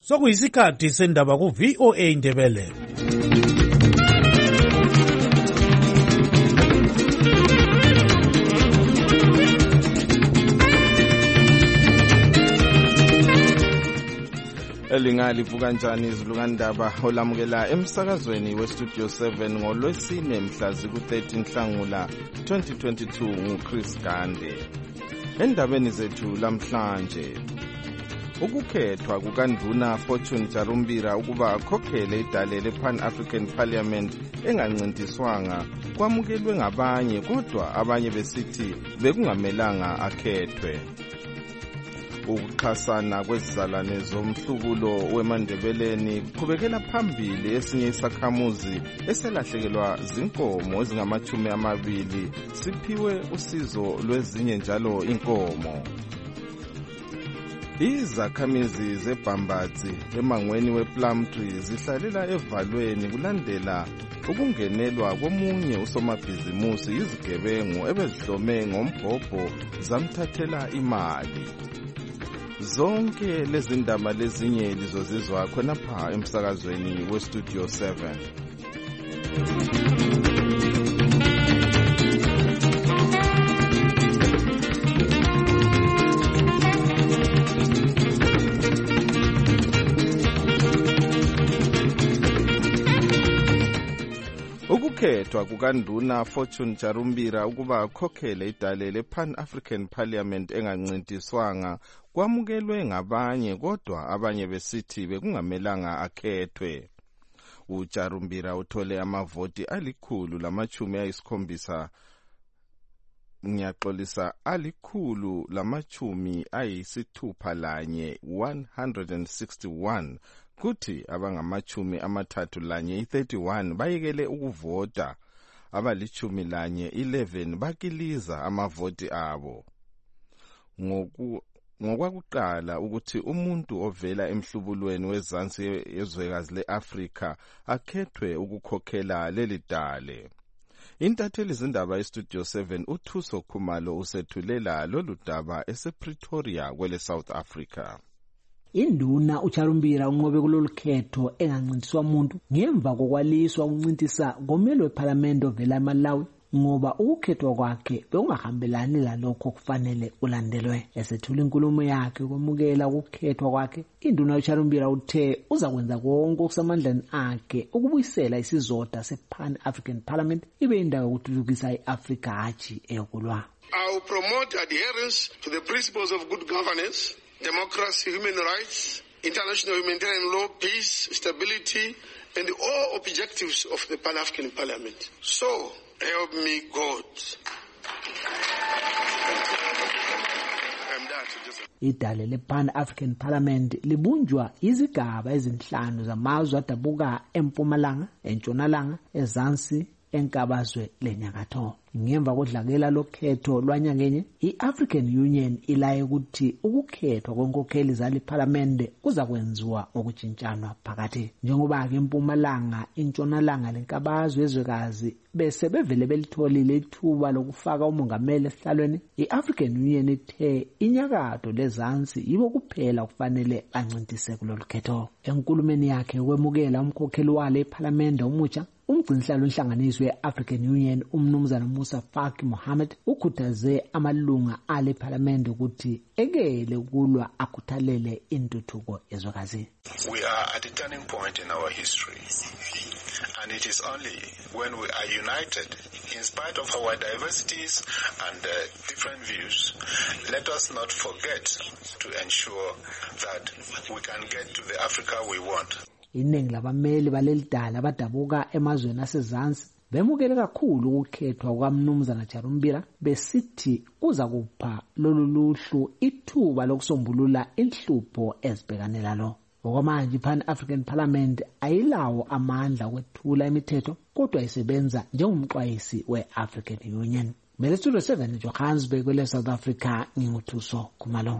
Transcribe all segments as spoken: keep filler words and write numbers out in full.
Sokuyisikhathi sendaba ku V O A Ndebele. Elingalivu kanjani izulu kandaba olamukela emsakazweni we Studio seven ngolwesine mhla ziku thirteen Nhlangula twenty twenty-two nguChris Gande. Endabeni zethu lamhlanje, ukukhethwa kukaNduna Fortune Jarumbira ukuba akhokhele idale lePan African Parliament engancintiswanga kwamukelwe ngabanye, kodwa abanye besithi bekungamelanga akhethwe. Ukuxhasana kwezizalwane zomhlubulo weMandebeleni kuqhubekela phambili. Esinye isakhamuzi eselahlekelwa zinkomo ezingamachumi amabili siphiwe usizo lwezinye njalo inkomo. Izakhamizi zeBhambatsi emangweni wePlumtree zihlalela evalweni kulandela ukungenelwa komunye usomabhizimusi izigebengu ebezihlome ngombhobho zamthathela imali. Zonke lezi ndaba lezinye lizozizwa khonapha emsakazweni we Studio seven. Ukukhethwa kukaNduna Fortune Jarumbira ukuba akhokhele idale lePan African Parliament engancintiswanga kwamukelwe ngabanye, kodwa abanye besithi bekungamelanga akhethwe. uJarumbira uthole amavoti alikhulu lamachumi ayisikhombisa ngiyaxolisa alikhulu lamachumi ayisithupha lanye one hundred sixty-one, kuthi abangamachumi amathathu lanye thirty-one bayekele ukuvota. Abalichumi lanye eleven bakiliza amavoti abo. Ngoku ngokwakuqala ukuthi umuntu ovela emhlubulweni wezansi yezwekazi leAfrika akhethwe ukukhokhela leli dale. Intatheli zindaba eStudio seven uThuso Khumalo usethulela lolu daba esePretoria kwele South Africa. Induna uJarumbira unqobe kulolu khetho engancintiswa umuntu ngemva kokwaliswa ukuncintisa ngomelo weParliament ovela eMalawi, ngoba ukukhethwa kwakhe bekungahambelani lalokho kufanele ulandelwe. Esethula inkulumo yakhe ukwamukela ukukhethwa kwakhe, induna uJarumbira uthe uza kwenza konke okusamandleni akhe ukubuyisela isizotha sePan African Parliament ibe indawo yokuthuthukisa iAfrika hatshi eyokulwa. I will promote adherence to the principles of good governance, democracy, human rights, international humanitarian law, peace, stability, and all objectives of the Pan-African Parliament. So, help me God. Idale lePan African Parliament libunjwa izigaba ezinhlanu zamazwe adabuka eMpumalanga, eNtshonalanga, eZansi, enkabazwe lenyakatho. Ngemva kodlakela lokhetho lwanyangenye, iAfrican Union ilaye ukuthi ukukhethwa kwenkokheli zali parliament kuza kwenziwa ngokujintshana phakathi. Njengoba ke eMpumalanga, iNtshonalanga lenkabazwe ezwekazi bese bevele belitholile ithuba lokufaka umongameli esihlalweni, iAfrican Union ithe inyakatho lezansi yibo kuphela kufanele ancintise kulolu khetho. Enkulumeni yakhe ukwemukela umkhokheli wale eParliament omutsha, umgcinisihlalo wenhlanganiso ye-African Union umnumzana Musa Faki Mohammed ukhuthaze amalunga ale Parliament ukuthi ekele ukulwa akhuthalele intuthuko yezwekazi. We are at a turning point in our history, and it is only when we are united in spite of our diversities and uh, different views. Let us not forget to ensure that we can get to the Africa we want. Iningi labameli baleli dala abadabuka emazweni asezansi bemukele kakhulu ukukhethwa kukaMnumzana Jarumbira, besithi uza kupha lolu luhlu ithuba lokusombulula inhlupho ezibhekane nalo. Ngokwamanje iPan African Parliament ayilawo amandla okwethula imithetho, kodwa isebenza njengomxwayisi we-African Union. Mele Studio seven Johannesburg kwele South Africa, nginguthuso Khumalo.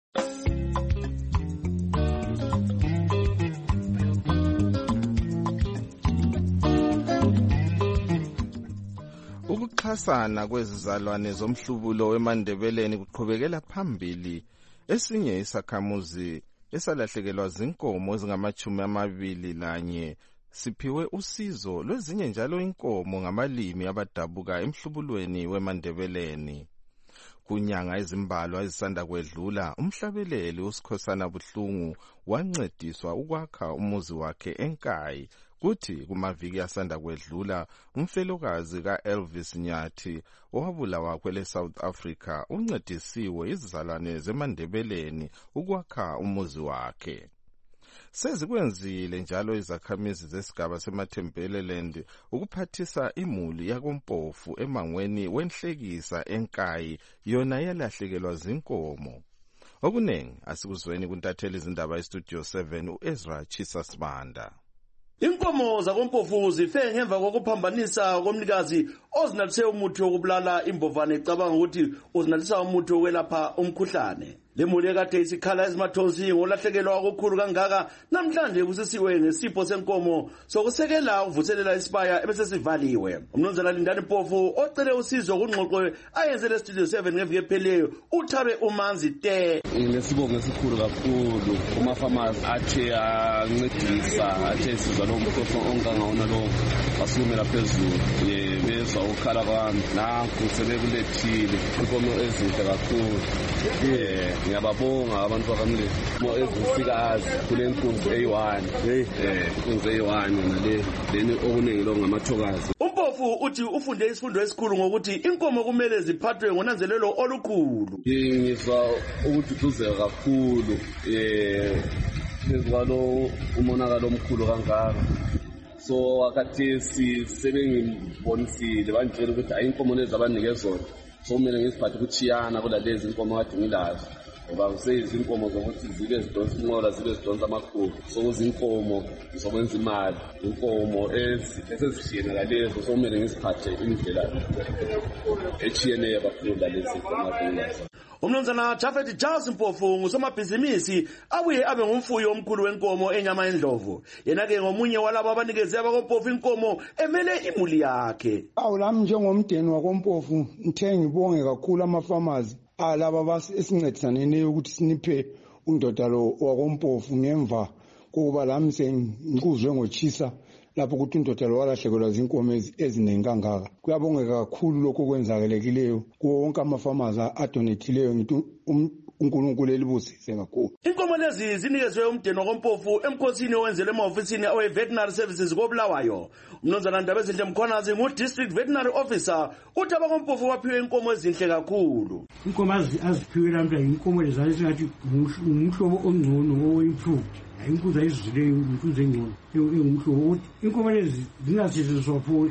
Ukuxhasana kwezizalwane zomhlubulo weMandebeleni kuqhubekela phambili. Esinye isakhamuzi esalahlekelwa zinkomo ezingamachumi amabili lanye siphiwe usizo lwezinye njalo inkomo ngamalimi abadabuka emhlubulweni weMandebeleni. Kunyanga ezimbalwa ezisanda kwedlula, umhlabeleli uSikhosana Buhlungu wancediswa ukwakha umuzi wakhe eNkayi. Kuthi kumaviki asanda kwedlula, umfelokazi ka-Elvis Nyathi owabulawa kwele South Africa uncedisiwe izizalwane zeMandebeleni ukwakha umuzi wakhe. Sezikwenzile njalo izakhamizi zesigaba seMathembeleland ukuphathisa imuli yakoMpofu emangweni wenhlekisa eNkayi yona yalahlekelwa zinkomo. Okunengi asikuzweni kuntatheli izindaba eStudio seven uEzra Chisasibanda. Inkomo zakoMpofu zife ngemva kokuphambanisa komnikazi ozinalise umuthi wokubulala imbovane ecabanga ukuthi uzinalisa umuthi wokwelapha umkhuhlane. Lemuli ekade isikhala ezimathonsi ngolahlekelwa okukhulu kangaka namhlanje kusisiwe ngesipho senkomo sokusekela uvuselela isibaya ebesesivaliwe. Umnumzana Lindani Mpofu ocele usizo kungxoxo ayenze le Studio seven ngeviki epheleyo uThabe Umanzi te. Ngesibongo esikhulu kakhulu kuma-farmers athe ancedisa athe siza lo mkhosi ongangawona lo basumela phezulu bezwa ukhala kwami nakho sebekulethile inkomo ezinhle kakhulu. Ngiyababonga abantu bakamle mo ezifikazi kule nkunzi eyi-one eh inkunzi eyi-one nale leni okuningi lo ngamathokazi. uMpofu uthi ufunde isifundo esikhulu ngokuthi inkomo kumele ziphathwe ngonanzelelo olukhulu. Ngizwa ukududuzeka kakhulu eh lezwalo umonakalo omkhulu kangaka. So akathesi sebengibonisile banjela ukuthi ayinkomo lezi abanike zona. So kumele ngisiphathe ukuchiyana kulalezi inkomo kade ngilazo. Ngoba kuseyizinkomo zokuthi zibe zidonsa inqola zibe zidonsa amakhulu. So kuzinkomo zokwenza imali, inkomo ezisezishiyene lalezo. So kumele ngisiphathe indlela echiyene yabafunda lezi inkomo. Umnumzana Jafet Charles Mpofu ngusomabhizinisi abuye abe ngumfuyi omkhulu wenkomo enyama endlovu. Yena ke ngomunye walabo abanikeze abakoMpofu inkomo emele imuli yakhe. Awu lami njengomdeni wakoMpofu ngithe ngibonge kakhulu ama-farmers alaba basincedisanene ukuthi siniphe undoda lo wakoMpofu ngemva kuba lami sengikuzwe ngochisa lapho ukuthi undoda lo walahlekelwa zinkomo eziningi kangaka. Kuyabongeka kakhulu lokho kwenzakelekileyo kuwo wonke ama-farmers adonethileyo ngithi uNkulunkulu elibusise kakhulu. Inkomo lezi zinikezwe umdeni wakoMpofu emkhosini owenzele ema-ofisini awe-veterinary services koBulawayo. Umnumzana Ndabezinhle Mkhwanazi ngu-district veterinary officer uthi abakoMpofu baphiwe inkomo ezinhle kakhulu. Inkomo aziphiwe lamhla inkomo lezane singathi umhlobo ongcono owe-improved. Inkuza ezizileyo inkuza engcono engumhlobo ukuthi inkomo lezi zingasetshenziswa for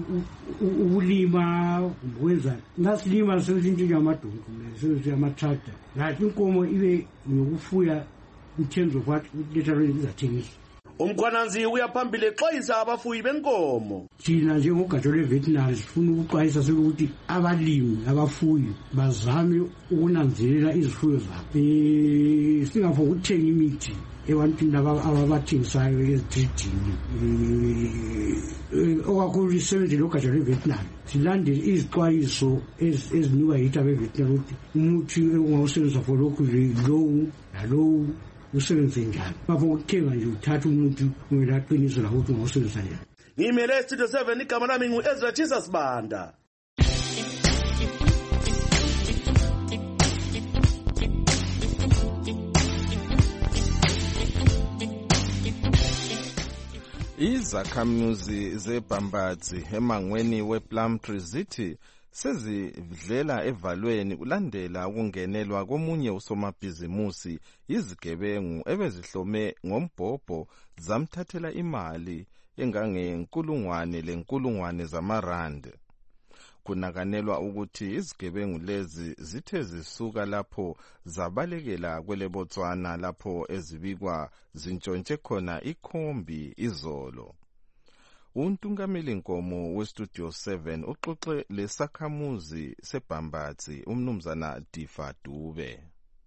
ukulima ukwenza nasilima sesintshintshwa amadonki sesintshintshwa ama-tractor ngathi inkomo ibe ngokufuya in terms of what later izathengiswa. Umkhwananzi uyaphambili exwayisa abafuyi benkomo. Thina njengogatsha lwe-veterinary sifuna ukuxwayisa sekuthi abalimi abafuyi bazame ukunanzelela izifuyo zabo. Um singafuna ukuthenga imithi ebantwini ababathengisayo ezididini. Okakhulu isebenzi logatsha lwe-veterinary silandele izixwayiso ezinikwa yithi abe-veterinary ukuthi umuthi ungawusebenzisa for lokhu lowu nalowu usebenze njani. Bafuna ukuthenga nje uthatha umuntu kumele aqinise la ukuthi ungawusebenzisa njani. Ngimele Studio seven igama lami ngu-Ezra Chisasibanda. Izakhamuzi zeBhambatsi emangweni wePlumtree zithi sezidlela evalweni kulandela ukungenelwa komunye usomabhizimusi izigebengu ebezihlome ngombhobho zamthathela imali engangenkulungwane lenkulungwane zamarandi. Kunakanelwa ukuthi izigebengu lezi zithe zisuka lapho zabalekela kwele Botswana lapho ezibikwa zintshontshe khona ikhombi izolo. Untungameli Nkomo weStudio seven uxoxe lesakhamuzi seBhambatsi umnumzana Difa Dube.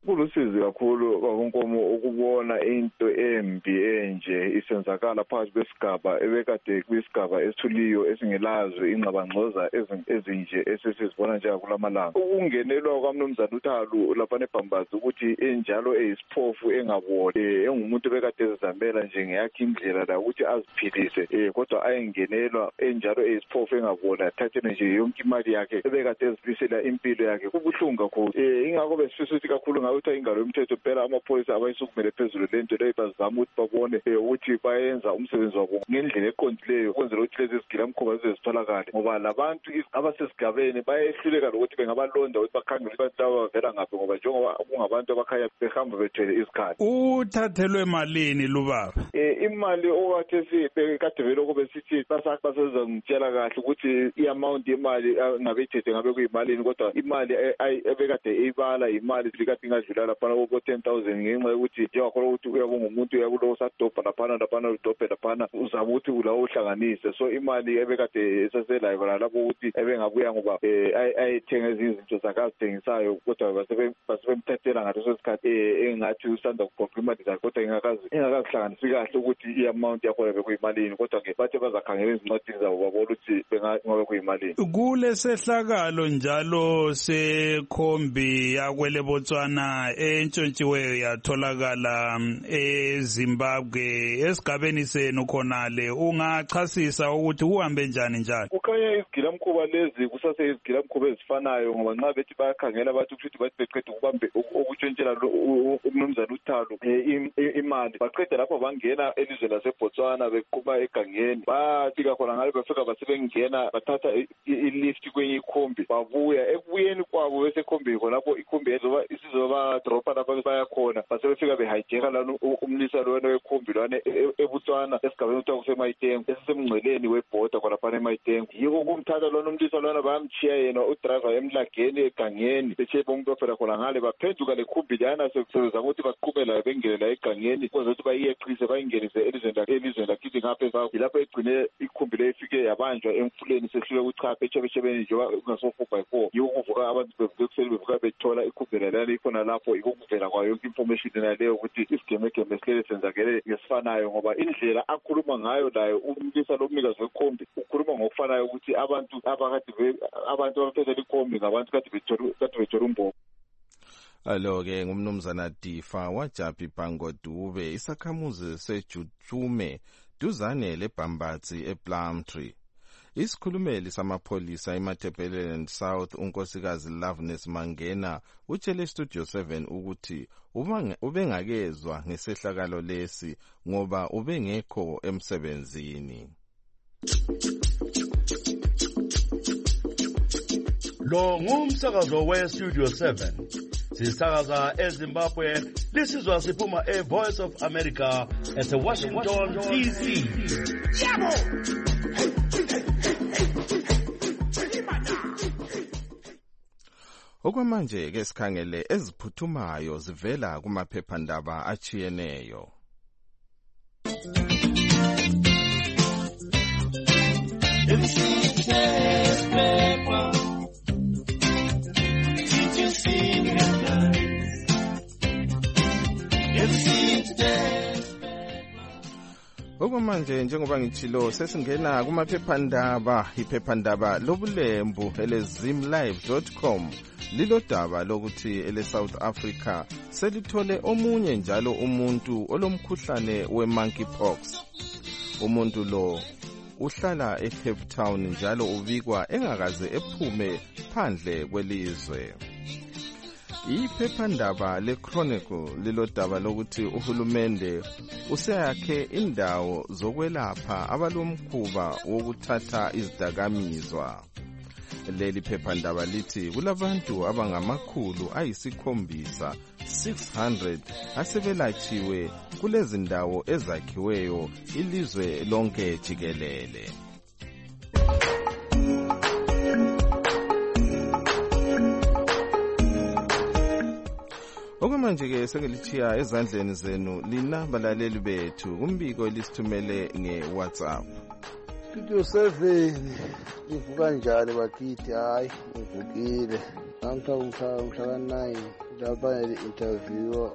Kulusizi kakhulu bakunkomo ukubona into embi enje isenzakala phakathi kwesigaba ebekade kwisigaba esithuliyo esingelazo ingxabangxoza ezinje esesizibona nje kulamalanga. Ukungenelwa kwaMnumzana uThalu lapha eBhambazi ukuthi enjalo eyisiphofu engaboni engumuntu bekade ezizamela nje ngeyakhe indlela la ukuthi aziphilise eh kodwa ayengenelwa enjalo eyisiphofu engaboni athathene nje yonke imali yakhe ebekade ezibisela impilo yakhe kubuhlungu kakhulu. Eh ingakho besifisa ukuthi kakhulu ngawuthi ingalo yomthetho phela amaphoyisa abayisukumele phezulu lento leyo bazama ukuthi babone ukuthi bayenza umsebenzi wabo ngendlela eqondileyo ukwenzela ukuthi lezi zigilamkhuba zizitholakala ngoba labantu abasesigabeni bayehluleka ukuthi bengabalonda ukuthi bakhangele abantu laba vela ngaphi ngoba njengoba kungabantu abakhaya behamba bethwele isikhathi. Uthathelwe malini lubaba? Eh imali okwathi bekade vele kube sithi basakbasenza ngitshela kahle ukuthi iamount yemali ngabe ithethe ngabe kuyimalini kodwa imali ebekade eyibala imali likade ingadlula lapha ko ten thousand ngenxa yokuthi njengakhona ukuthi uyabonga umuntu uyakulo sadobha laphana laphana udobhe laphana uzama ukuthi ulawo uhlanganise so imali ebekade esaselayo lapho ukuthi ebengabuya ngoba ayithenga izinto zakazithengisayo kodwa basebemthathela ngaleso sikhathi engathi usanda kugoqa imali zakhe kodwa ingakazi ingakazihlanganisi kahle ukuthi i-amount yakhona bekuyimalini kodwa ke bathe bazakhangela izincwadini zabo babona ukuthi bengabe kuyimalini. Kule sehlakalo njalo sekhombi yakwele Botswana entshontshiweyo yatholakala eZimbabwe esigabeni senu khonale ungachasisa ukuthi uhambe njani njalo? Kukhanya izigilamkhuba lezi kusase izigilamkhuba ezifanayo ngoba nxa bethi bayakhangela bathi ukuthi bathi beqeda ukubambe ukutshontshela uMnumzana uThalu imali baqeda lapho bangena elizwe laseBotswana beqhuba egangeni bafika khona ngale bafika basebengena bathatha ilift kwenye ikhombi babuya ekubuyeni kwabo bese khombi khonapho ikhombi ezoba isizoba dropa lapha bayakhona basebefika behijeka lana umlisa lona wekhombi lana eBotswana esigabeni kuthiwa kuseMayitengo esisemngceleni webhoda khonapha eMayitengo yiko kumthatha lona umlisa lona bayamchiya yena udriver emlageni egangeni bethe bonke bafela khona ngale baphenduka lekhombi lana sebenzisa ukuthi baqhubela bengelela egangeni kwenza ukuthi bayiyeqise bayingenise elizweni elizweni lakithi ngapha lapho egcine ikhombi le ifike yabanjwa emfuleni sehlule ukuchapha echebechebeni njengoba kungaso-four by four yiko kuvuka abantu bekuseli bevuka bethola ikhombi lana ikhona lapho yiko kuvela kwayo yonke information naleyo ukuthi isigemegeme sihlele senzakele ngesifanayo ngoba indlela akhuluma ngayo layo umlisa lomnikazi wekhombi ukhuluma ngokufanayo ukuthi abantu abakade abantu abaphethela ikhombi ngabantu kade bethola umbobo. Alo-ke ngumnumzana Difa waJaphi Bhango Dube isakhamuzi seJutshume duzane leBhambatsi ePlumtree. Isikhulumeli samapholisa eMatabeleland South unkosikazi Loveness Mangena utshele Studio seven ukuthi ubengakezwa ngesehlakalo lesi ngoba ubengekho emsebenzini. Lo ngumsakazo we Studio seven. Sisakaza eZimbabwe, lisizwa siphuma eVoice of America at Washington D C. Yabo! Okwamanje ke sikhangele eziphuthumayo zivela kumaphephandaba achiyeneyo. Okwamanje njengoba ngitshilo sesingena kumaphephandaba iphephandaba lobulembu ele zimlive dot com lilodaba lokuthi ele South Africa selithole omunye njalo umuntu olomkhuhlane wemonkeypox. Umuntu lo uhlala eCape Town njalo ubikwa engakaze ephume phandle kwelizwe. Iphephandaba leChronicle lilodaba lokuthi uhulumende useyakhe indawo zokwelapha abalomkhuba wokuthatha izidakamizwa. Leli phephandaba lithi kulabantu abangamakhulu ayisikhombisa six hundred asebelachiwe kulezi ndawo ezakhiweyo ilizwe lonke jikelele. Okwamanje ke sekelithiya ezandleni zenu lina balaleli bethu kumbiko lisithumele ngeWhatsApp. Studio seven ivuka njalo bakithi hayi ivukile namhla umhla umhla ka nine lapha interview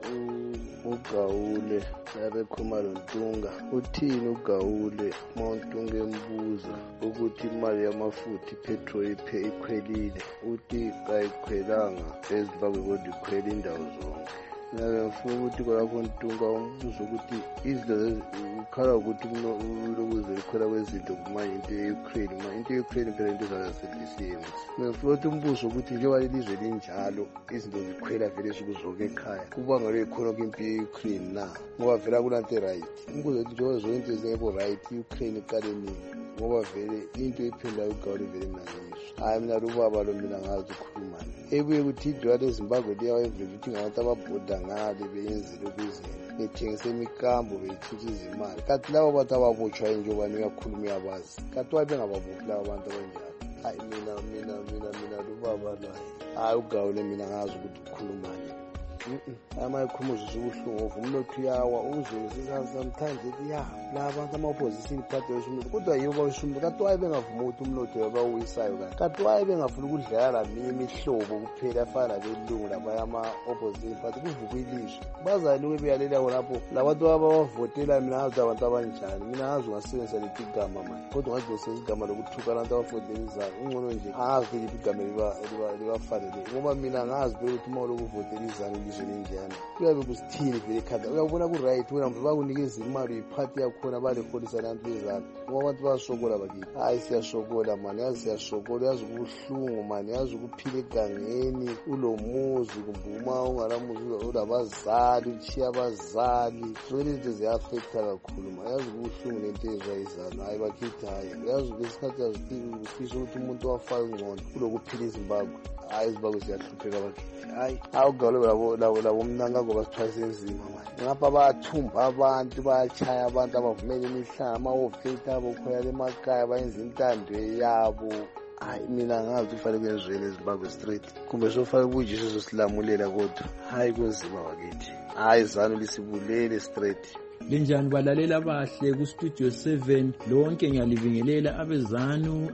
uGawule yabe Khumalo Ntunga uthini uGawule uMontunga embuza ukuthi imali yamafutha ipetrol iphe ikhwelile uthi kayikhwelanga eZimbabwe kodwa ikhwela indawo zonke. Nawe mfuna ukuthi kwalapho Ntunga umbuza ukuthi izinto ukhala ukuthi ulokuze likhwela kwezinto kumanje into ye-Ukraine ma into ye-Ukraine phela into zaseDCM. Ngifuna ukuthi umbuzo ukuthi njengoba lelizwe linjalo izinto zikhwela vele sukuzonke ekhaya kubanga lekhona kwimpi ye-Ukraine na ngoba vela kunanto right. Umbuzo ukuthi njengoba zonke into zingekho right i-Ukraine iqale nini ngoba vele into iphinda uGawule vele mnangizwa. Hayi mina lubaba lo mina ngazi ukhulumani ebuye ukuthi idwala eZimbabwe liyawevela ukuthi ngabantu ababhoda ngale beyenzile okuzinto bethengisa imikambo beyithutha izimali kanti labo bantu ababotshwa njengoba niyakhuluma uyabazi kanti wabe ngababophi labo bantu abanjalo. Hayi mina mina mina mina lubaba la hayi uGawule mina ngazi ukuthi ukhulumani amayikhumuza ubuhlungu of umnotho uyawa uzwe sometimes ya la abantu ama-opposition party weshumnotho kodwa yibo baweshumnotho kanti waye bengavuma ukuthi umnotho yabawuwisayo kanti kanti waye bengafuna ukudlala laminye imihlobo kuphela afana belungu labaya ama-opposition party kuvuka ilizwe bazalike beyalela khonapho labantu abawavotela mina ngazi abantu abanjani mina ngazi ungasebenzisa liphi igama manje kodwa ngazi usebenzisa igama lokuthuka abantu abafotela izalo ungcono nje angazi ukuthi liphi igama libafanele ngoba mina ngazi ukuthi uma lokuvotela izalo linjani kuyabe kusithini vele khanda uyabona ku-right wena mntu bakunikeza imali uyiphathi yakhona baliholisa nanto bezalo ngoba abantu bayasokola bakithi. Hayi siyasokola mani yazi siyasokola yazi kubuhlungu mani yazi ukuphila egangeni ulo muzi kumbe uma ungalamuzi ulabazali utshiya abazali zonke izinto ziya-affecta kakhulu ma yazi kubuhlungu lento ezwa izalo. Hayi bakithi hayi yazi ngesikhathi yazifisa ukuthi umuntu wafaka ngcono kulokuphila iZimbabwe. Hayi iZimbabwe ziyahlupheka bakithi. Hayi awuGawule labo labo labo mnanga ngoba sithwalise enzima manje ngapha bayathumba abantu bayachaya abantu abavumela imihlanga ama-ofate abo khoya emakhaya bayenza intando yabo. Hayi mina ngazi kufanele kwenziweni eZimbabwe straight kumbe sofake kujiso sosilamulela kodwa hayi kunzima bakithi. Hayi izanu lisibulele straight. Linjani balalela abahle ku Studio seven lonke ngiyalibingelela abezanu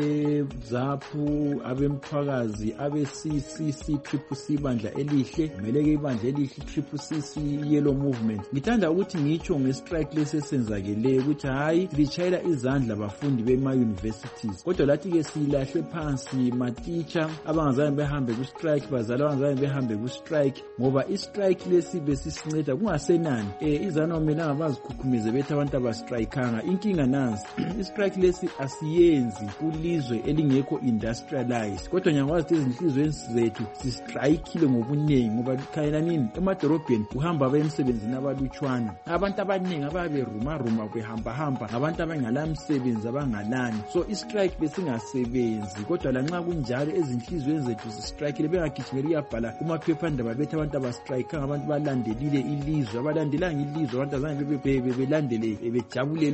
abezaphu abemthwakazi abe C C C triple C bandla elihle meleke ibandla elihle triple C C yellow movement. Ngithanda ukuthi ngitsho ngestrike lesesenzakele ukuthi hayi lichayela izandla abafundi bema universities kodwa lathi ke silahle phansi ma teacher abangazange behambe ku strike bazali abangazange behambe ku strike ngoba i strike lesibe sisinceda kungasenani eh izanu mina abazikhukhumeze bethi abantu abastrikanga inkinga nansi istrike lesi asiyenzi kulizwe elingekho industrialized kodwa nyangwazi izinhlizweni zethu sistrikile ngobuningi ngoba khayela nini emadorobheni uhamba abayemsebenzini abalutshwana abantu abaningi ababe ruma ruma behamba hamba abantu abangala msebenzi abangalani so istrike besingasebenzi kodwa lanxa kunjalo ezinhlizweni zethu sistrikile bengagijimela iyabhala kumaphephandaba bethi abantu abastrikanga abantu balandelile ilizwe abalandelanga ilizwe abantu azange belandele bejabulele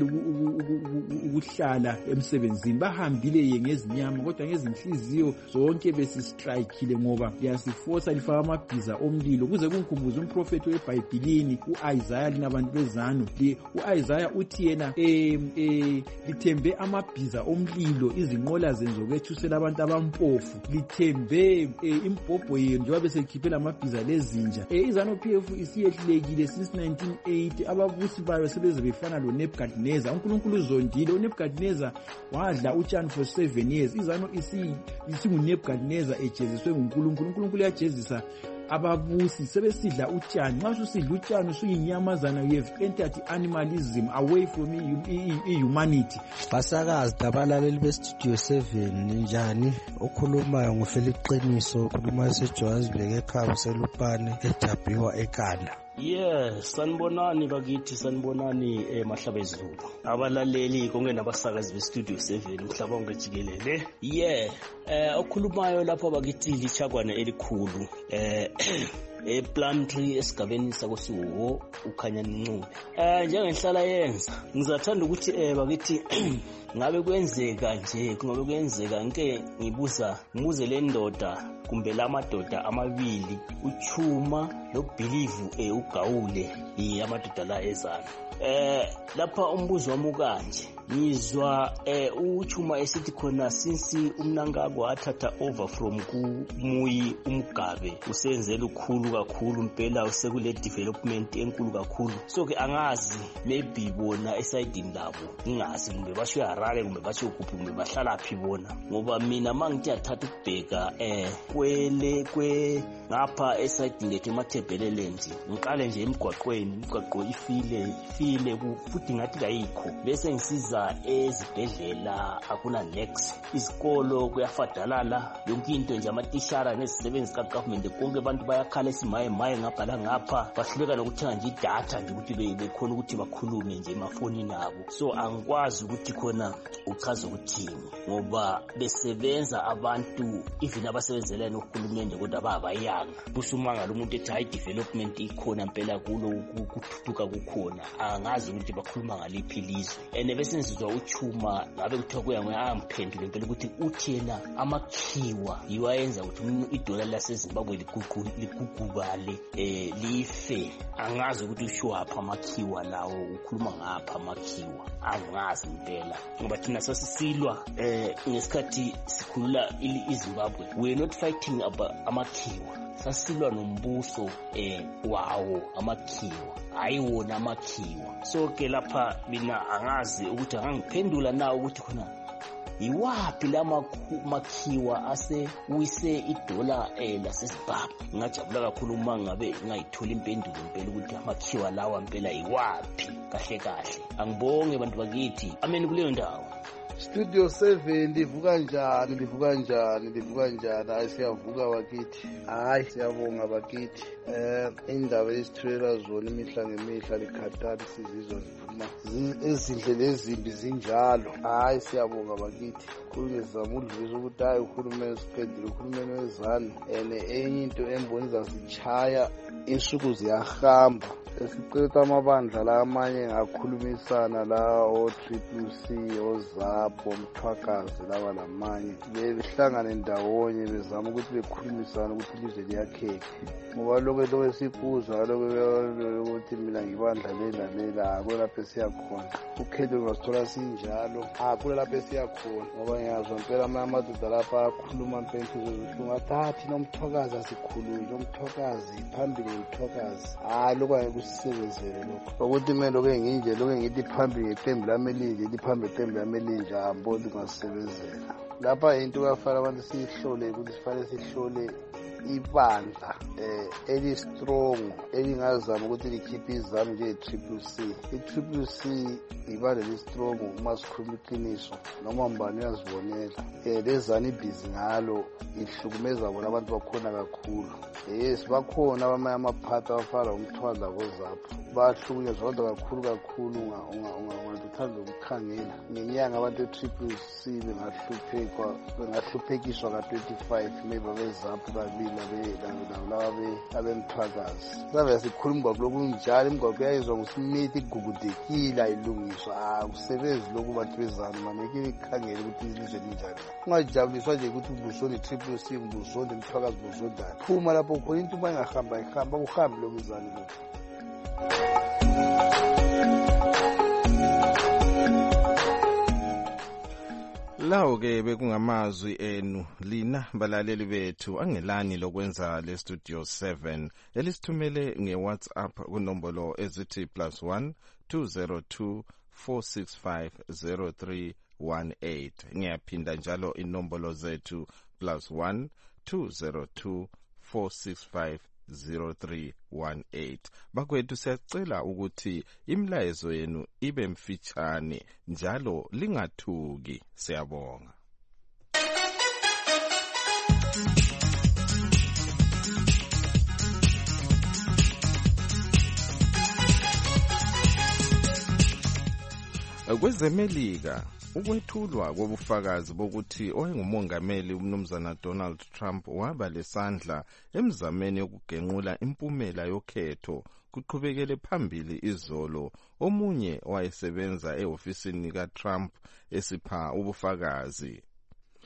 ukuhlala emsebenzini bahambile ngezinyama kodwa ngezinhliziyo zonke besistrikile ngoba liyasifosa lifaka amabhiza omlilo kuze kungikhumbuze umprofeti weBhayibhelini uIsaiah linabantu bezanu uIsaiah uthi yena eh lithembe amabhiza omlilo izinqola zenzokwethusela abantu abampofu lithembe imbhobho yenu njengoba besekhiphela amabhiza lezinja izanu P F isiyehlulekile since nineteen eighty ababusi bayo sebeze befana lo Nebuchadnezzar uNkulunkulu uzondile uNebuchadnezzar wadla utshani for seven years izanu isi isingu Nebuchadnezzar ejeziswe nguNkulunkulu uNkulunkulu uyajezisa ababusi sebesidla utshani nxa usidla utshani usuyinyamazana you have entered animalism away from humanity. Basakazi dabalaleli bestudio seven njani okhulumayo nguFelix Qiniso okhuluma eseJohannesburg ekhaya selupane eJabiwa eKala. Yeah, sanibonani bakithi sanibonani emahlaba ezulu. Abalaleli konke nabasakazi bestudio seven umhlaba wonke jikelele. Yeah, eh okhulumayo lapha bakithi lichakwana elikhulu. Eh ePlumtree esigabeni sakosiwo ukhanya Ncube. Eh njengenhlala yenza ngizathanda ukuthi eh bakithi ngabe kwenzeka nje kungabe kwenzeka nke ngibuza ngibuze le ndoda kumbe lamadoda amabili uChuma noBelieve eh uGawule amadoda la ezana eh lapha umbuzo wami kanje ngizwa eh uChuma esithi khona since uMnangagwa athatha over from kuMuyi uMgabe usenzela ukhulu kakhulu impela usekule development enkulu kakhulu so ke angazi maybe bona esidini labo ngingazi kumbe basho eHarare kumbe basho kuphi kumbe bahlala phi bona ngoba mina mangithi athatha ukubheka eh kwele kwe ngapha esidini lethu eMathebeleland ngiqale nje emgwaqweni imgwaqo ifile ifile futhi ngathi kayikho bese ngisiza ezibhedlela akuna next isikolo kuyafadalala yonke into nje amatishara nezisebenzi kaGovernment konke abantu bayakhala esimaye maye ngapha ngapha bahluleka nokuthenga nje idatha nje ukuthi bekhona ukuthi bakhulume nje emafonini abo so angikwazi ukuthi khona uchaza ukuthini ngoba besebenza abantu even abasebenzela nohulumende kodwa babayanga busumanga lo muntu ethi high development ikhona impela kulo ukuthuthuka kukhona angazi ukuthi bakhuluma ngaliphi lizwe ene bese ngizwa uChuma ngabe kuthiwa kuya ngamphendula impela ukuthi uthi yena amakhiwa yiwayenza ukuthi idollar laseZimbabwe ligugubale eh life angazi ukuthi usho apha amakhiwa lawo ukhuluma ngapha amakhiwa angazi impela ngoba thina sasisilwa eh ngesikhathi sikhulula iZimbabwe we are not fighting about amakhiwa sasilwa nombuso eh wawo amakhiwa ayiwona amakhiwa so ke lapha mina angazi ukuthi angangiphendula nawo ukuthi khona iwapi lama makhiwa ase uyise idola eh laseZimbabwe ngajabula kakhulu uma ngabe ngayithola impendulo impela ukuthi amakhiwa lawa impela iwapi kahle kahle angibonge abantu bakithi amen kuleyo ndawo Studio seven livuka njani livuka njani livuka njani hayi siyavuka bakithi hayi siyabonga bakithi eh indaba esithwela zona imihla ngemihla likhathali sizizwa ziphuma ezindlela ezimbi zinjalo hayi siyabonga bakithi kulezama udlisa ukuthi hayi uhulumeni siqedile uhulumeni wezani ene enye into emboniza zichaya insuku ziyahamba esicela amabandla la amanye ngakhulumisana la o Triple C oZapho umthwakazi laba lamanye behlangane ndawonye bezama ukuthi bekhulumisana ukuthi ilizwe liyakheke ngoba lokho lokho sikuzwa lokho ukuthi mina ngibandla lela lela akwelapha siyakhona ukhetho ngasithola sinjalo akulapha siyakhona ngoba ngiyazwa impela amadoda lapha akhuluma impethu zokuhlunga athi nomthwakazi asikhulule nomthwakazi phambili nomthwakazi hayi lokho sisebenzele lokho ukuthi mina lokho nginje lokho ngithi phambili ngetembu lami elinje liphambili ngetembu lami elinje amboni ngasebenzela lapha into kafana abantu sihlole ukuthi sifanele sihlole ibandla eh eli strong elingazama ukuthi likhiphe izami nje Triple C iTriple C ibandla li strong uma sikhuluma iqiniso noma mbani uyazibonela eh lezani ibhizi ngalo ihlukumeza bona abantu bakhona kakhulu yes bakhona abamanye amaphatha afana umthwala koZapho bahlukunyezwa kodwa kakhulu kakhulu ungathanda ukukhangela ngenyanga abantu eTriple C bengahluphekwa bengahluphekiswa ka twenty-five maybe beZapho kabili labe abemthwakazi sabe sikhuluma ngokulokhu njalo imigwaqo yayizwa nguSmith igugudekile ayilungiswa akusebenzi lokhu bantu bezana maneke ikhangele ukuthi ilizwe linjani ungajabuliswa nje ukuthi ubusoni Triple C ubusoni umthwakazi ubusondana phuma lapho khona into bayingahamba ihamba uhambe lokuzana lokho Lawo ke bekungamazwi enu lina balaleli bethu angelani lokwenza le Studio seven elisithumele ngeWhatsApp kunombolo ezithi plus one two zero two four six five zero three one eight ngiyaphinda njalo inombolo zethu plus one two zero two four six five zero three one eight bakwethu siyacela ukuthi imlayezo yenu ibe mfitshane njalo lingathuki siyabonga kwezemelika ukwethulwa kobufakazi bokuthi oyengumongameli umnumzana Donald Trump waba lesandla emzameni yokugenqula impumela yokhetho kuqhubekele phambili izolo omunye wayesebenza ehofisini kaTrump esipha ubufakazi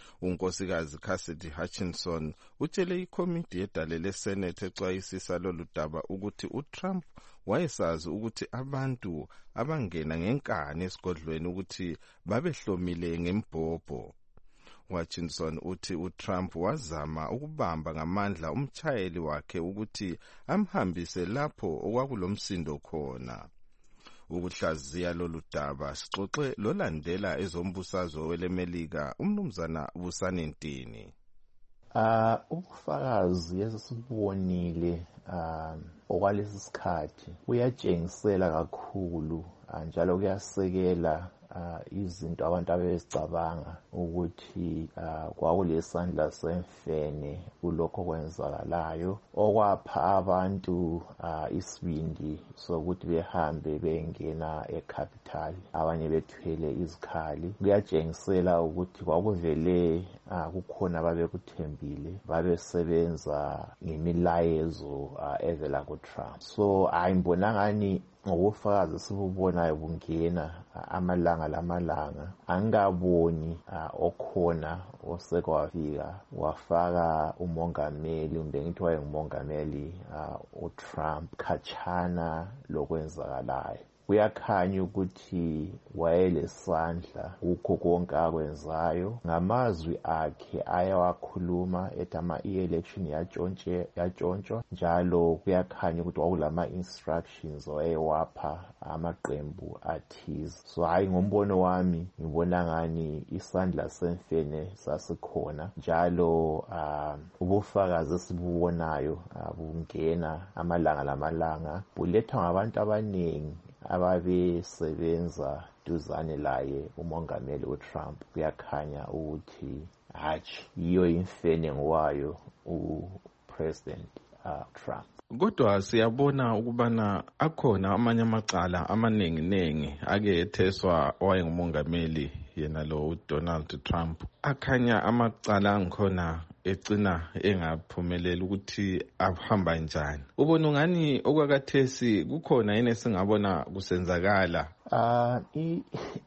unkosikazi Cassidy Hutchinson utshele ikomiti yedale leSenate exwayisisa lolu daba ukuthi uTrump wayesazi ukuthi abantu abangena ngenkani esigodlweni ukuthi babehlomile ngembhobho. Hutchinson uthi uTrump wazama ukubamba ngamandla umchayeli wakhe ukuthi amhambise lapho okwakulomsindo khona. Ukuhlaziya lolu daba sixoxe lolandela ezombusazwe welemelika umnumzana Busani Ntini. Uh, ubufakazi esibonile um okwalesi sikhathi uyatshengisela kakhulu njalo kuyasekela uh, izinto abantu abezicabanga ukuthi uh, kwakulesandla semfene kulokho kwenzakalayo okwapha abantu uh, isibindi sokuthi behambe bengena eCapital abanye bethwele izikhali. Kuyatshengisela ukuthi kwakuvele uh, kukhona ababekuthembile babesebenza ngemilayezo uh, evela kuTrump. So ayimbonangani ngobufakazi sibubonayo bungena amalanga lamalanga angaboni uh, okhona osekwafika wafaka umongameli umbe ngithi wayengumongameli uh, uTrump khatshana lokwenzakalayo. Kuyakhanya ukuthi wayelesandla kukho konke akwenzayo. Ngamazwi akhe ayawakhuluma ethi ama e-election yatshontshe yatshontshwa njalo kuyakhanya ukuthi kwakulama instructions owayewapha amaqembu athize. So hayi ngombono wami ngibona ngani isandla semfene sasikhona njalo uh, ubufakazi esibubonayo uh, bungena amalanga lamalanga bulethwa ngabantu abaningi ababesebenza duzane laye umongameli uTrump. Kuyakhanya ukuthi hatshi iyo imfene ngwayo uPresident uh, Trump. Kodwa siyabona ukubana akhona amanye amacala amaningi-nengi ake etheswa owayengumongameli yena lo uDonald Trump. Akhanya amacala angikhona ecina engaphumelela ukuthi ahamba njani. Ubona ungani okwakathesi kukhona yini singabona kusenzakala? Uh, i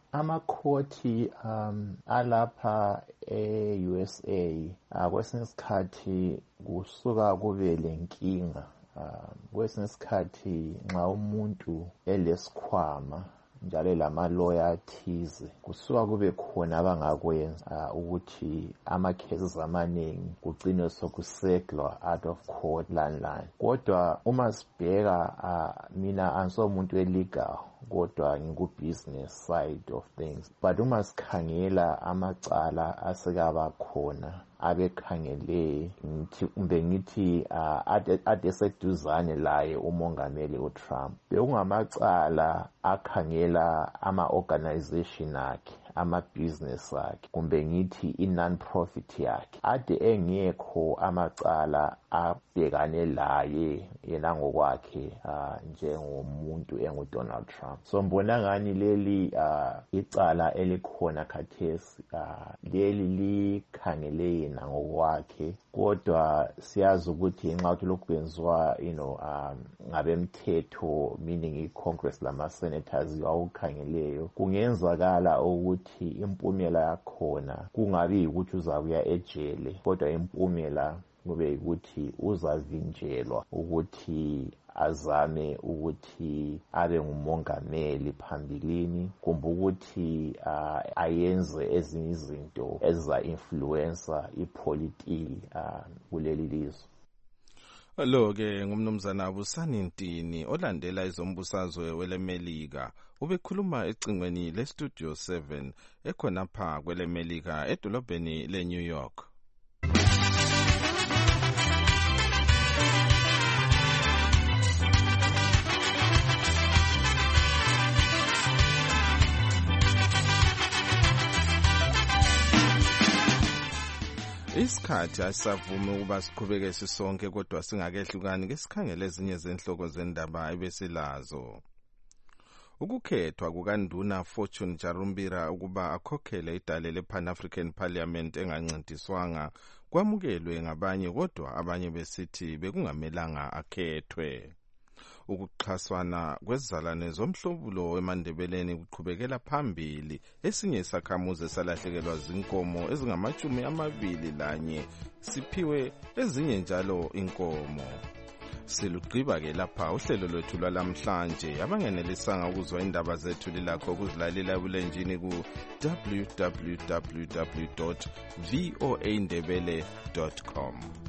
amakhoti um alapha e-U S A uh, kwesinye isikhathi kusuka kube lenkinga. Uh, kwesinye isikhathi nxa umuntu elesikhwama njalo lamaloya athize kusuka kube khona abangakwenza uh, ukuthi ama-cases amaningi kugcine sokusetlwa out of court landline. Kodwa uma sibheka uh, mina angisomuntu elegal kodwa ngiku-business side of things, but uma sikhangela amacala asekaba khona abekhangele ngithi umbe ngithi uh, ade seduzane laye umongameli uTrump bekungamacala akhangela ama-organization akhe ama-business akhe kumbe ngithi i-non-profit yakhe ade engekho amacala abhekane laye yena ngokwakhe uh, njengomuntu enguDonald Trump. So mbona ngani leli uh, icala elikhona khathesi uh, leli likhangele yena ngokwakhe kodwa siyazi ukuthi nxa ukuthi lokhu kwenziwa you know um ngabemthetho meaning i-Congress lama senators awukhangeleyo kungenzakala ukuthi impumela yakhona kungabi ukuthi uzakuya ejele kodwa impumela kube ukuthi uzavinjelwa ukuthi azame ukuthi abe ngumongameli phambilini kumbe ukuthi uh, ayenze ezinye izinto eziza influencer ipolitiki uh, kuleli lizwe. Lo ke ngumnumzana Busani Ntini olandela izombusazwe welemelika ubekhuluma ecingweni leStudio seven ekhonapha kwelemelika edolobheni leNew York. Isikhathi asavuma ukuba siqhubeke sisonke kodwa singakehlukani ke sikhangele ezinye zenhloko zendaba ebesilazo. Ukukhethwa kukaNduna Fortune Jarumbira ukuba akhokhele idale lePan African Parliament engancintiswanga kwamukelwe ngabanye kodwa abanye besithi bekungamelanga akhethwe. Ukuxhaswana kwezizalwane zomhlobulo eMandebeleni kuqhubekela phambili. Esinye isakhamuzi salahlekelwa zinkomo ezingamachumi amabili lanye siphiwe ezinye njalo inkomo. Silugqiba ke lapha uhlelo lwethu lwalamhlanje. Abangenelisanga ukuzwa indaba zethu lilakho ukuzilalela ebulenjini ku w w w dot voa ndebele dot com.